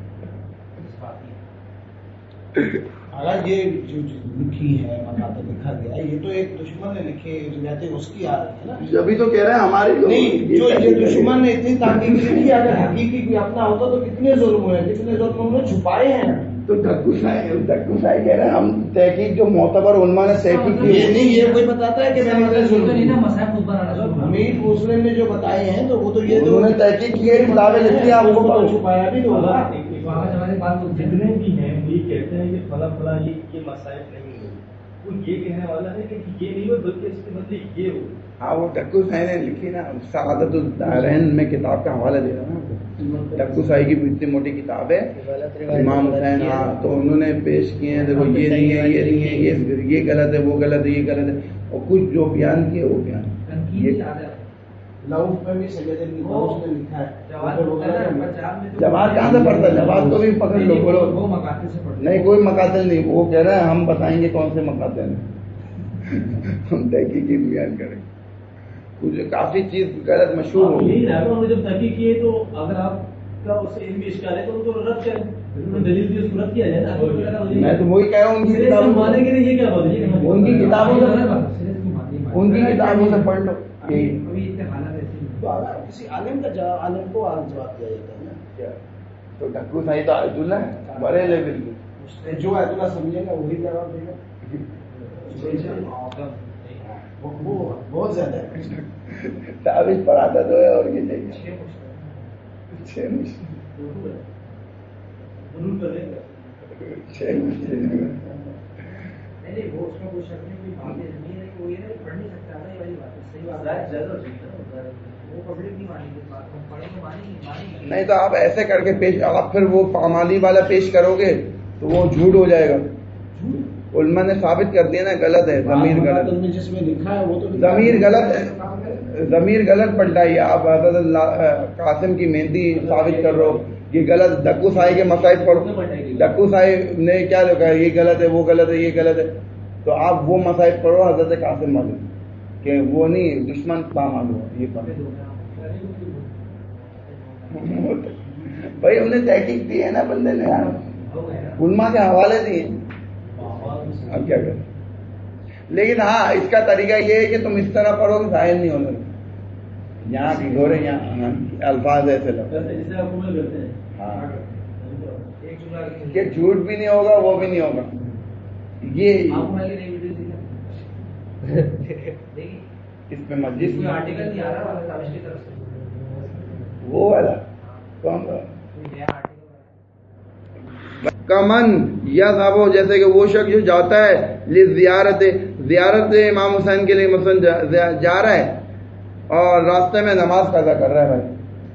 اگر یہ جو لکھی ہے مقاطع لکھا گیا یہ تو ایک دشمن نے لکھی روایتیں اس کی آ رہی ہے نا، ابھی تو کہہ رہے ہیں ہماری نہیں جو یہ دشمن نے اتنی تحقیق لکھی اگر حقیقی کوئی اپنا ہوتا تو کتنے ظلم ہوئے، کتنے ظلم انہوں نے چھپائے ہیں. تو ڈھکو صاحب ڈھکو صاحب کہہ رہے ہیں ہم تحقیق جو معتبر علماء نے تحقیق کی یہ نہیں یہ کوئی بتاتا ہے کہ میں نے ظلم نہیں نا مسائل خود بنانا امیر مسلم نے جو بتائے ہیں تو وہ تو یہ انہوں نے تحقیق کی ہے، کتابیں لکھی آپ کو تو چھپایا بھی تو ہوگا. جتنے بھی ہیں یہ کہتے ہیں کہ فلاں فلاں یہ مسائل نہیں ہوئی، وہ یہ کہنے والا ہے کہ یہ نہیں ہو بلکہ اس کے بدلے یہ ہو. ہاں وہ ڈھکو صاحب نے لکھی نا سعادت الدارین میں کتاب کا حوالہ دے رہا نا، ڈھکو صاحب کی اتنی موٹی کتاب ہے امام حسین. ہاں تو انہوں نے پیش کیے ہیں دیکھو یہ نہیں ہے یہ نہیں ہے یہ یہ غلط ہے وہ غلط ہے یہ غلط ہے، اور کچھ جو بیان کیے وہ بیان لوف میں بھی سید ابن غوث نے لکھا ہے. جواد کہاں سے پڑھتا ہے؟ جواد کو بھی پکڑ لو بولو وہ مقاصد سے پڑھتے نہیں کوئی مقاتل نہیں، وہ کہہ رہے ہیں ہم بتائیں گے کون سے مقاتل ہیں ہم تحقیقی بیان کریں. کچھ کافی چیز غلط مشہور ہو یہی رہا ہم نے جب تحقیق کی تو اگر آپ کا اس علم بھی اشکال ہے تو ان کو رد کریں، دلیل بھی اس کو رد کیا جائے نا. میں تو وہی کہہ رہا ہوں ان کی کتابوں مانے کے لیے یہ کیا بات ہے، ان کی کتابوں سے ان کی کتابوں سے پڑھ لو. تو اگر کسی عالم کا جواب عالم کو جواب دیا جاتا ہے نا، تو ڈھکو صاحب تو آیت اللہ ہے بڑے لیول کی، جو آیت اللہ سمجھے گا وہی جواب دے گا. وہ بہت زیادہ ہے تعویذ پڑھاتا تو ہے اور یہ چاہیے چھ نہیں تو آپ ایسے کر کے پیش آپ پھر وہ پامالی والا پیش کرو گے تو وہ جھوٹ ہو جائے گا. علماء نے ثابت کر دیا نا غلط ہے ضمیر غلط جس میں لکھا ہے وہ تو ضمیر غلط ہے ضمیر غلط پلٹائی. آپ حضرت قاسم کی مہندی ثابت کر رہے ہو یہ غلط. ڈھکو صاحب کے مسائل پڑھو، ڈھکو صاحب نے کیا لکھا ہے یہ غلط ہے وہ غلط ہے یہ غلط ہے، تو آپ وہ مسائل پڑھو حضرت قاسم والے کہ وہ نہیں دشمن پامال ہو یہ پڑھو. بھائی انہیں تحقیق دی ہے نا بندے نے علماء کے حوالے دیے، اب کیا کریں. لیکن ہاں اس کا طریقہ یہ ہے کہ تم اس طرح پڑھو کہ ظاہر نہیں ہونا یہاں کی گورے یہاں الفاظ ایسے لگتے ہیں ہاں کہ جھوٹ بھی نہیں ہوگا وہ بھی نہیں ہوگا. یہ اس میں مسجد وہ والا کون کمن یا صاحب جیسے کہ وہ شخص جو جاتا ہے زیارت زیارت امام حسین کے لیے مثلا جا رہا ہے اور راستے میں نماز قضا کر رہا ہے بھائی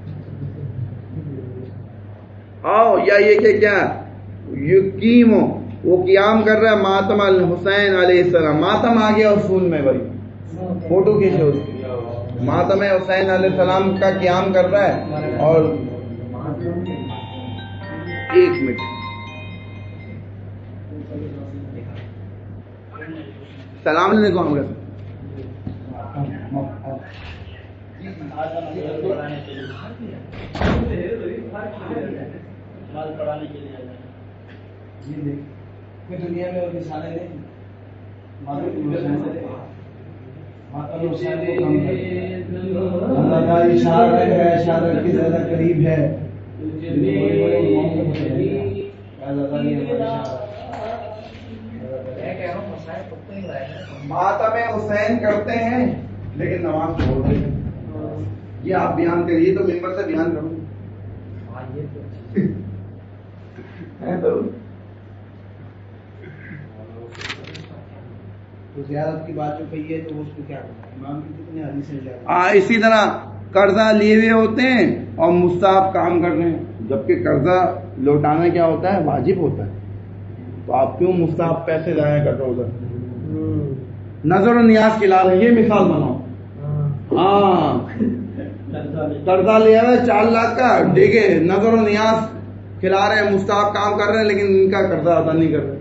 آؤ یا یہ کہ کیا یقیم وہ قیام کر رہا ہے ماتم الحسین علیہ السلام. ماتم آ گیا اصول میں بھائی فوٹو کھینچو اس کی ماتم حسین علیہ السلام کا قیام کر رہا ہے اور ایک منٹ سلام علیکم ہم کوئی دنیا میں اور مثالیں نہیں اللہ کا اشارہ ہے اشارہ کی زیادہ قریب ہے ماتم حسین کرتے ہیں لیکن نماز چھوڑ دیتے ہیں. یہ آپ بیان کریے تو ممبر سے بیان کرو. تو زیارت کی بات جو کہی ہے تو اس کو کیا کرنا ہے؟ امام کی کتنے حدیثیں زیارت؟ ہاں اسی طرح قرضہ لیے ہوئے ہوتے ہیں اور مستحب کام کر رہے ہیں، جبکہ قرضہ لوٹانا کیا ہوتا ہے؟ واجب ہوتا ہے. تو آپ کیوں مستحب پیسے ضائع کر رہے ہو ادھر؟ نظر و نیاز کھلا رہے ہیں، یہ مثال بناؤ. ہاں قرضہ لیا ہے چار لاکھ کا، ٹھیک ہے، نظر و نیاز کھلا رہے ہیں، مستحب کام کر رہے ہیں، لیکن ان کا قرضہ ادا نہیں کر رہے.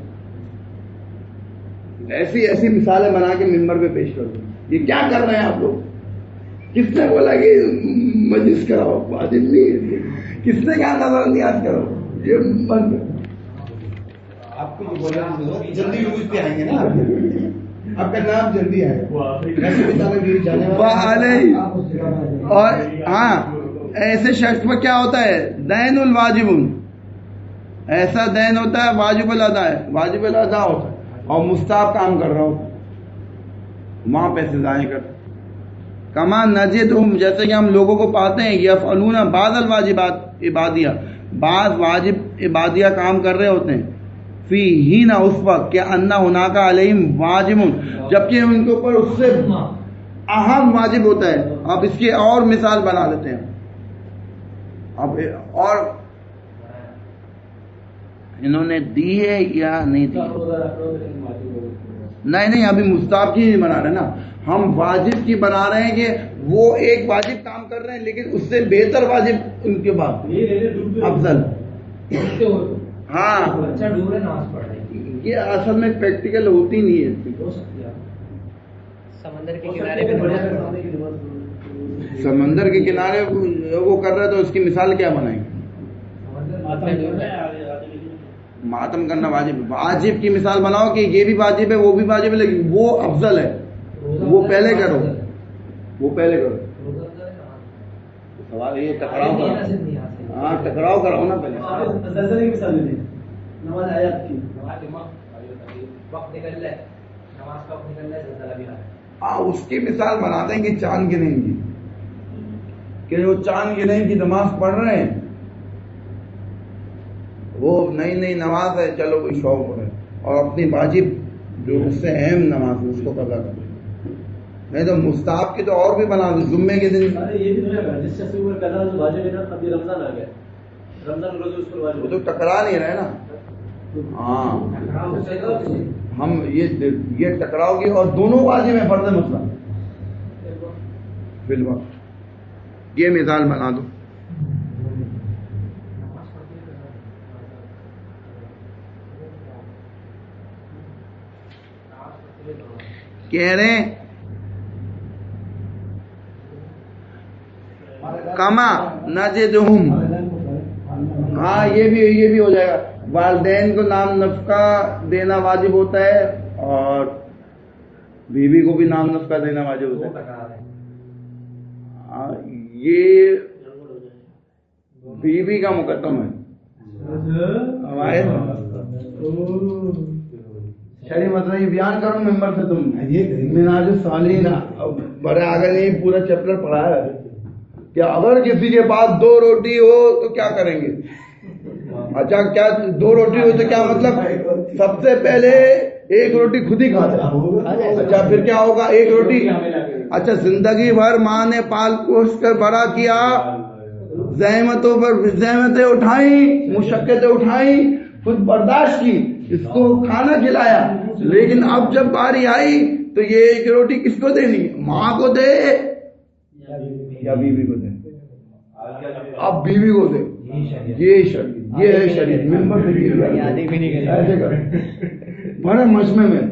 ایسی ایسی مثالیں بنا کے ممبر پہ پیش کر دو. یہ کیا کر رہے ہیں آپ لوگ؟ کس نے بولا کہ مجلس کراؤ؟ واجب نہیں ہے. کس نے کہا نظر نیاز کرو؟ یہ بند. آپ کو یہ بولا جلدی لوگ پہ آئیں گے نا، آپ کا نام جلدی آئے گا. اور ہاں ایسے شخص پر کیا ہوتا ہے؟ دین الواجب، ایسا دین ہوتا ہے واجب الادا ہے، واجب الادا ہوتا ہے اور مستحب کام کر رہا ہوتا ہے، وہاں پیسے ضائع کرتے. کما نجدہم، جیسے کہ ہم لوگوں کو پاتے ہیں یفعلون بعض الواجبات عبادیہ، بعض واجب عبادیہ کام کر رہے ہوتے ہیں، فی ہی نہ اس وقت کہ انا ہناک علیہم واجب، جبکہ ان کے اوپر اس سے اہم واجب ہوتا ہے. اب اس کی اور مثال بنا لیتے ہیں. اب اور انہوں نے دی ہے یا نہیں دی؟ نہیں نہیں ابھی مستحب کی نہیں بنا رہے نا، ہم واجب کی بنا رہے ہیں کہ وہ ایک واجب کام کر رہے ہیں لیکن اس سے بہتر واجب ان کے بعد افضل. ہاں یہ اصل میں پریکٹیکل ہوتی نہیں ہے. سمندر کے کنارے پہ سمندر کے کنارے وہ کر رہے تو اس کی مثال کیا بنائیں گے؟ ماتم کرنا واجب. واجب کی مثال بناؤ کہ یہ بھی واجب ہے وہ بھی واجب ہے لیکن وہ افضل ہے، وہ پہلے کرو، وہ پہلے کرو. سوال یہ ٹکراؤ کرو. ہاں ٹکراؤ کراؤ نا پہلے. نماز آیات کی وقت نکل جائے، نماز کا وقت نکل جائے، زلزلہ بھی آ جائے. ہاں اس کی مثال بنا دیں گے چاند گنے کی، کہ جو چاند گنے کی نماز پڑھ رہے ہیں وہ نئی نئی نماز ہے، چلو کوئی شوق ہے، اور اپنی واجب جو اس سے اہم نماز ہے اس کو قضا کر. نہیں تو مستحب کی تو اور بھی بنا دو. جمعے کے دن یہ بھی جس سے واجب ہے نا، ابھی رمضان آ گیا، رمضان روزے اس پر واجب، وہ تو ٹکرا نہیں رہے نا. ہاں ہم یہ یہ ٹکراؤ گے اور دونوں واجب ہیں، فرض مسئلہ فی الوقت. یہ مثال بنا دو. کہہ رہے ہیں کما نجدہم. ہاں یہ بھی یہ بھی ہو جائے گا. والدین کو نام نفقہ دینا واجب ہوتا ہے اور بیوی کو بھی نام نفقہ دینا واجب ہوتا ہے. ہاں یہ بیوی کا مقدم ہے ہمارے شریع مطلب یہ بیان کرو ممبر سے. تم مناج الصالحین بڑے آگے نہیں پورا چیپٹر پڑھا ہے کہ اگر کسی کے پاس دو روٹی ہو تو کیا کریں گے. اچھا کیا دو روٹی ہو تو کیا مطلب سب سے پہلے ایک روٹی خود ہی کھاتا. اچھا پھر کیا ہوگا؟ ایک روٹی. اچھا زندگی بھر ماں نے پال پوس کر بڑا کیا، زحمتوں پر زحمتیں اٹھائیں، مشقتیں اٹھائیں، خود برداشت کی، اس کو کھانا کھلایا، لیکن اب جب باری آئی تو یہ ایک روٹی کس کو دینی؟ ماں کو دے یا بیوی کو دے؟ اب بیوی کو دے. یہ شریعت، یہ ہے شریعت. ممبر سے ایسے کر بڑے مجمع میں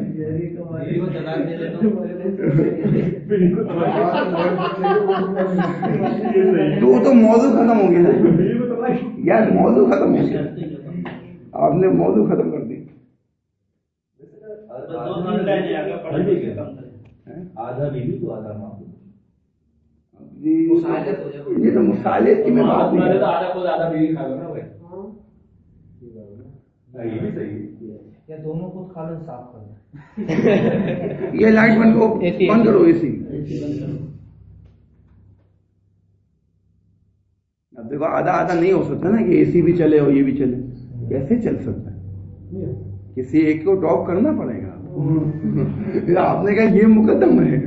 تو تو موضوع ختم ہو گیا نا یار، موضوع ختم ہو گیا. آپ نے موضوع ختم کر دی. آدھا بیوی تو آدھا ماں. یہ تو مصالحت کی میں بات نہیں ہے. آدھا خود آدھا بیوی کھا نا بھائی. یہ بھی صحیح ہے. یا دونوں خود کھا لیں، صاف کر دیں. یہ لائٹ بند کو بند کرو. اے سی اب دیکھو آدھا آدھا نہیں ہو سکتا نا کہ اے سی بھی چلے اور یہ بھی چلے. कैसे चल सकता है, किसी एक को ड्रॉप करना पड़ेगा। आपने कहा ये मुकद्दम है।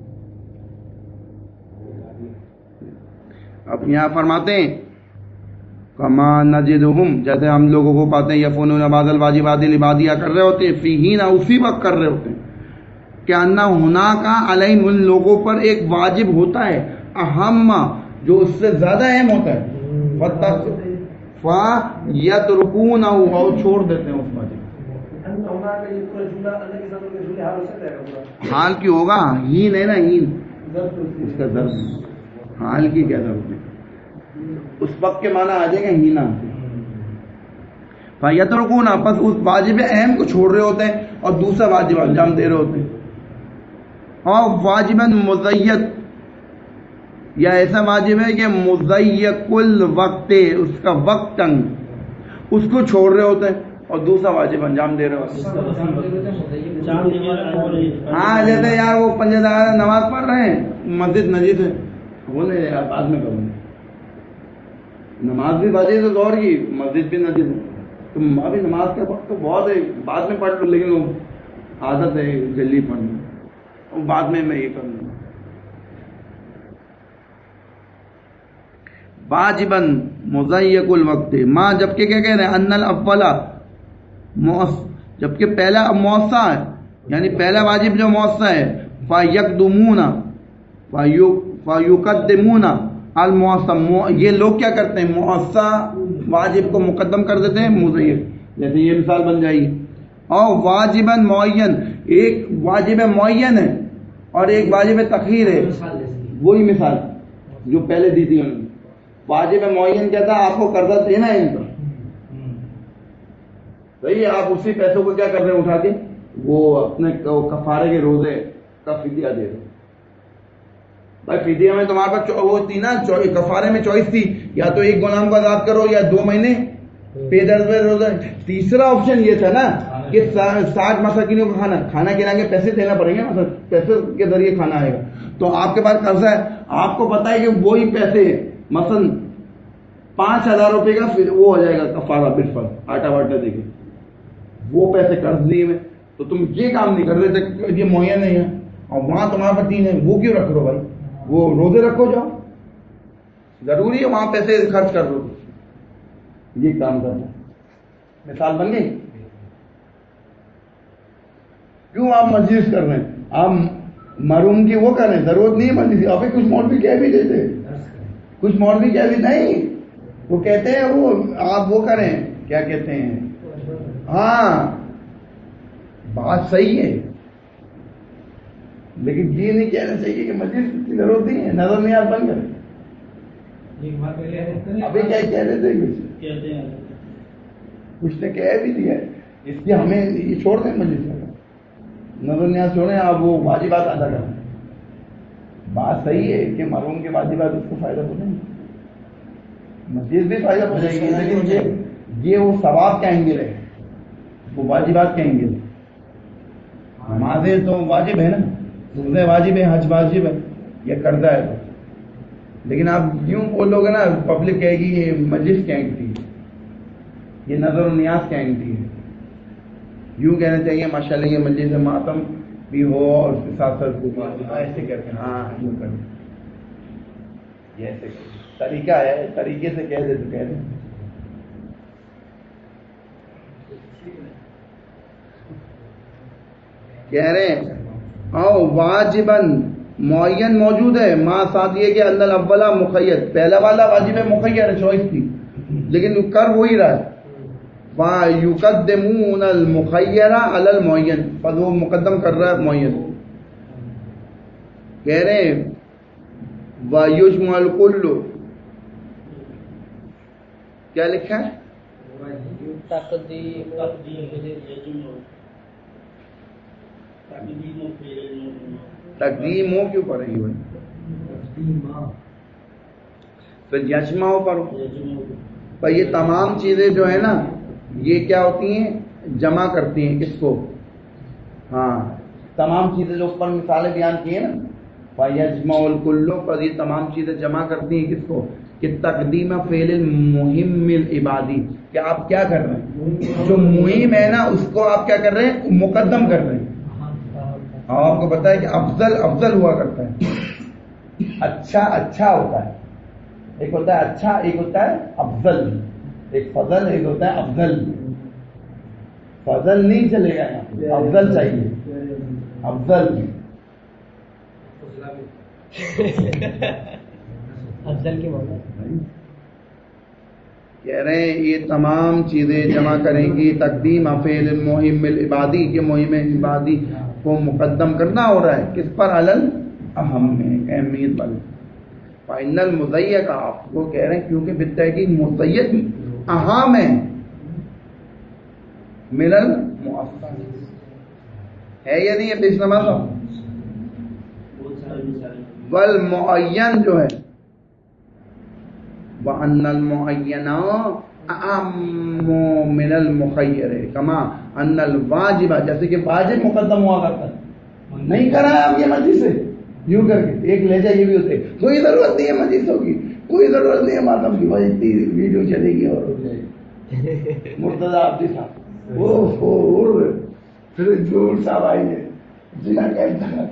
अब यहाँ फरमाते हैं कमा नजिदहुम, जैसे हम लोगों को पाते हैं यफूनुन बादल वाजिबातिल इबादिया कर रहे होते हैं, फीहीना उसी वक्त कर रहे होते हैं, क्या अन्ना हुना का अलैहिम उन लोगों पर एक वाजिब होता है, अहम्मा जो उससे ज्यादा अहम होता है, फयतरुकून और छोड़ देते हैं उस वाजिब। हाल क्यों होगा, हीन है ना, हीन उसका दर्द, हाल की क्या जरूरत है, उस वक्त के माना आ जाएगा हीना। फयतरुकूना बस उस वाजिब अहम को छोड़ रहे होते हैं और दूसरा वाजिब अंजाम दे रहे होते हैं। और वाजिबन मुज़य्यद, या ऐसा वाजिब है कि मुज़य्यकुल वक्त, उसका वक्त तंग, उसको छोड़ रहे होते हैं और दूसरा वाजिब अंजाम दे रहे होते हैं। हाँ जैसे यार वो पंजदार नमाज पढ़ रहे हैं, मस्जिद नजीद है, बोले यार बाद में करूँगा, नमाज भी वाजिब है दौर की, मस्जिद भी नजीद है, तो अभी नमाज का वक्त तो बहुत है, बाद में पढ़ लो, लेकिन वो आदत है जल्दी पढ़नी, बाद में मैं ये करूँगा। वाजिबन मुज़य्यकुल वक्त, माँ जबकि क्या कह रहे हैं, अन्नल अव्वला मौस, जबकि पहला मौसा है, यानी पहला वाजिब जो मौसा है, फ़यक़दुमूना फ़युक़द्दिमूना अल मौसम, ये लोग क्या करते हैं, मौसा वाजिब को मुकद्दम कर देते हैं मुज़य्यद, जैसे ये मिसाल बन जाएगी। और वाजिबन मुअय्यन, एक वाजिब मुअय्यन है और एक वाजिब तख़यीर है, वही मिसाल जो पहले दी थी उन्होंने। वाजिब मुअय्यन कहता है आपको कर्जा देना है इनका, सही है, आप उसी पैसों को क्या कर रहे हैं, उठा के वो अपने कफारे के रोजे का फिदिया दे रहे। भाई फिदिया में तुम्हारे पास वो थी ना, कफारे में चॉइस थी, या तो एक गुलाम को आजाद करो या दो महीने पेदर में रोजा। तीसरा ऑप्शन ये था ना कि साठ मसाकिनों को खाना खाना खिलाएंगे, पैसे देना पड़ेंगे, मतलब पैसे के जरिए खाना आएगा। तो आपके पास कर्जा है, आपको पता है कि वही पैसे मसलन पांच हजार रुपए का फिर वो हो जाएगा कफारा बिरफल आटा वाटा देके, वो पैसे कर्ज लिए में, तो तुम ये काम नहीं कर रहे थे, ये मुहैया नहीं है, और वहां तुम्हारे पास तीन है, वो क्यों रख रहे हो भाई, वो रोजे रखो जाओ, जरूरी है वहां पैसे खर्च कर दो, ये काम करना। मिसाल बन गई। क्यों आप मजलिस कर रहे हैं, आप मरूम की वो कर रहे हैं, जरूरत नहीं है मजलिस। अभी कुछ मौलवी कह भी देते, कुछ मौलवी कह भी नहीं, वो कहते हैं वो आप वो करें, क्या कहते हैं, हाँ बात सही है, लेकिन ये नहीं कहना चाहिए कि मस्जिद की जरूरत नहीं है, नजर नहीं आप बंद करें। अभी क्या कह रहे थे, कुछ कहते हैं, कुछ ने कह भी दिया है, इसलिए हमें ये छोड़ दें मस्जिद का, नजर न्याज छोड़ें, आप वो वाजिबात अदा करें। बात सही है कि मरूम के वाजिबात उसको फायदा पहुंचेंगे, मस्जिद भी फायदा पहुंचाएगी, लेकिन ये ये वो सवाब का एंगल है, वो वाजिबात का एंगल है। नमाजें तो वाजिब है ना, रोज़े वाजिब है, हज वाजिब है, ये कर्जा है तो। लेकिन आप यूं बोलोगे ना, पब्लिक कहेगी ये मजलिस क्या एंटी है, ये नजर नियाज क्या एंटी है। यूं कहना चाहिए माशाल्लाह ये मजलिस मातम भी हो और उसके साथ साथ ऐसे कहते हैं, हाँ यूं कर, ये ऐसे तरीका है, तरीके से कह दे तो कह दे। कह रहे हैं औ वाजिबन मुअय्यन मौजूद है, मां साथ ये कि अंदर अव्वला मुखय्यद, पहला वाला वाजिब है मुखय्यद है, चॉइस थी, लेकिन कर वही रहा है। वा युकद्दिमून अल मुखय्यरा अलल मुअय्यन, पर वो मुकद्दम कर रहा है मुअय्यन। कह रहे हैं व युजमल कुल्लु, क्या लिखा है, तकदीमो क्यों पढ़ेगी भाई, तो यजमाओ पढ़ो। पर ये तमाम चीजें जो है ना, ये क्या होती हैं, जमा करती हैं किसको, हाँ तमाम चीजें जो ऊपर मिसालें बयान की है ना, यजमाउल कुल्लो पर, ये तमाम चीजें जमा करती हैं किसको, کہ تقدیم فعل المہم العبادی، کہ آپ کیا کر رہے ہیں، جو مہم ہے نا اس کو آپ کیا کر رہے ہیں، مقدم کر رہے ہیں. اور آپ کو پتا ہے کہ افضل افضل ہوا کرتا ہے، اچھا اچھا ہوتا ہے، ایک ہوتا ہے اچھا، ایک ہوتا ہے افضل، ایک فضل ایک ہوتا ہے افضل. فضل نہیں چلے گا یہاں، افضل چاہیے، افضل. افضل کی معنی کہہ رہے ہیں یہ تمام چیزیں جمع کریں گی تقدیم فعل المہم العبادی کے مہم عبادی کو مقدم کرنا ہو رہا ہے کس پر، علل اہم میں، اہمیت پر. فائن المضیق، آپ کو کہہ رہے ہیں کیونکہ بالتحقیق مضیق اہم ہے من المؤثر ہے یا نہیں ہے پیش نماز. والمعین جو ہے وَأَنَّ الْمُعَيَّنَ أَعَمُّ مِنَ الْمُخَيَّرِ كَمَا أَنَّ الْوَاجِبَ، جیسے کہ واجب مقدم ہوا کرتا ہے. نہیں کرا ہے آپ یہ مسجد سے یوں کر کے ایک لہجہ یہ بھی ہوتے، کوئی ضرورت نہیں ہے مسجد ہوگی، کوئی ضرورت نہیں ہے ماتم کی، بھائی اتنی ویڈیو چلے گی اور ہو جائے گی. مرتضیٰ عابدی صاحب وہ ہو پھر جور صاحب آئیں گے، جنا کہتا ہے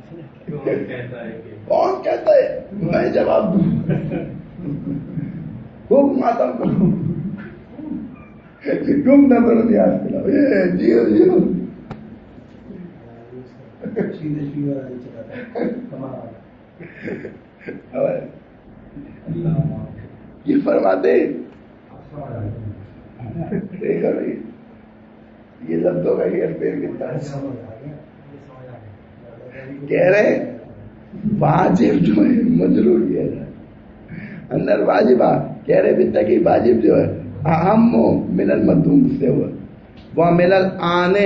کون کہتا ہے، میں جواب دوں خوب ماتم کروں، تم نظر نیاز کراؤ، یہ جیو جیو یہ فرماتے یہ لفظوں کا ہیئر پھیر کتنا کہہ رہے واجب جو ہے مجرور کیا جائے اندر واجبہ، کہہ رہے بتا کہ واجب جو ہے اہم من المدوم سے ہوا وہ من الآنے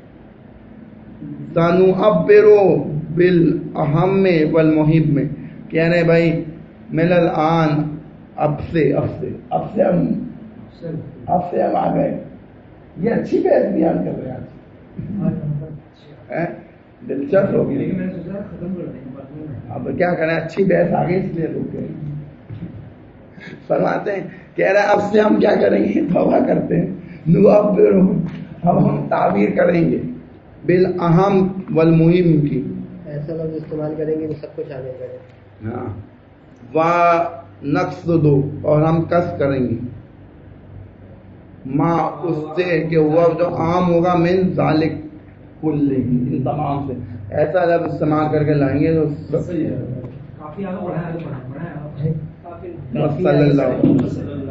سنعبرو بالاہم والمہم میں، کہہ رہے بھائی من الآن اب سے اب سے اب سے ہم اب سے ہم آ گئے. یہ اچھی بحث بیان کر رہے ہیں، دلچسپ ہوگی. اب کیا کریں، اچھی بحث آ گئی اس لیے رک گئے. فرماتے ہیں کہہ رہے اب سے ہم کیا کریں گے، توبہ کرتے ہیں، نعبر، اب ہم تعبیر کریں گے بالاہم والمہم کی، ایسا لفظ استعمال کریں گے کہ سب کچھ آنے کریں. ہاں و نقص دو، اور ہم قصد کریں گے ما اس سے کہ وہ جو عام ہوگا من ذالک کل، ان تمام سے ایسا لفظ استعمال کر کے لائیں گے تو کافی آگے بڑھایا، آگے بڑھایا، بڑھایا. صلی اللہ علیہ وسلم.